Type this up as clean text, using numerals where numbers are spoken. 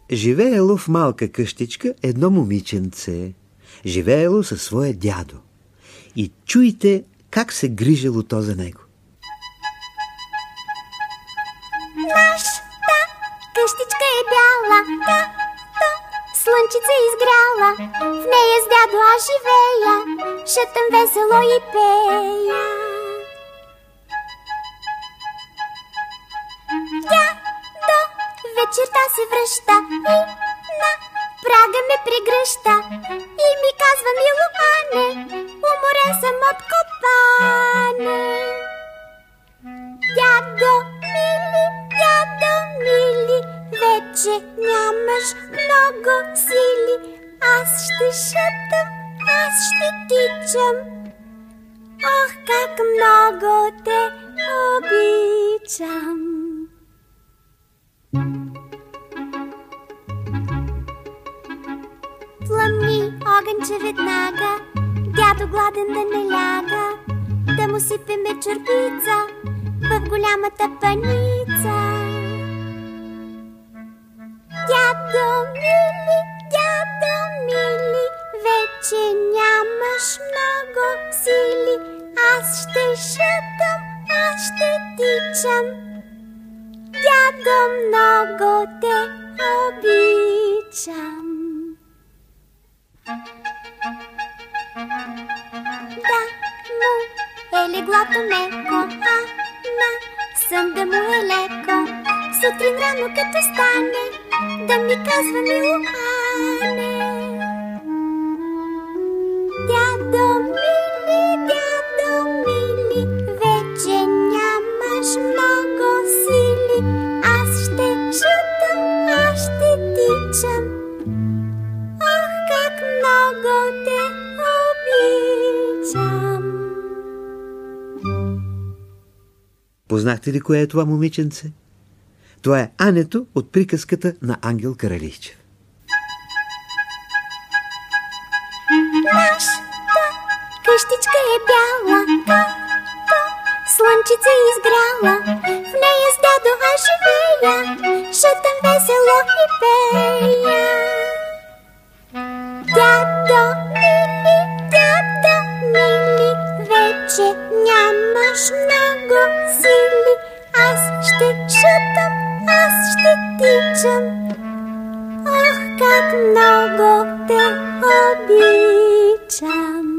Живеело в малка къщичка едно момиченце. Живеело със своя дядо. И чуйте как се грижело то за него. Нашата къщичка е бяла, слънчица изгряла, в нея с дядо аз живея, шетам весело и пея. Дядо вечерта се връща и на прага ме прегръща и ми казва: мило Ане, уморен съм от копане. Дядо мили, вече нямаш много сили. Аз ще шетам, аз ще тичам. Ох, как много те обичам. Пламни огънче веднага, дядо гладен да не ляга, да му сипеме чорбица в голямата паница. Дядо мили, вече нямаш много сили. Аз ще шетам, аз ще тичам. Дядо, много те обичам. Да му е леглото меко, на сън да му е леко. Сутрин рано като стане, да ми казва: мило Ане. Дядо мили, вече нямаш много сили. Аз ще шетам, аз ще тичам. Ох, как много те обичам. Познахте ли кое е това момиченце? Това е Ането от приказката на Ангел Каралийчев. Нашата къщичка е бяла, слънчица изгряла, в нея с дядо аз живея, шетам весело и пея. Дядо мили, вече нямаш много сили. Аз ще шетам, аз ще тичам. Ох, как много те обичам.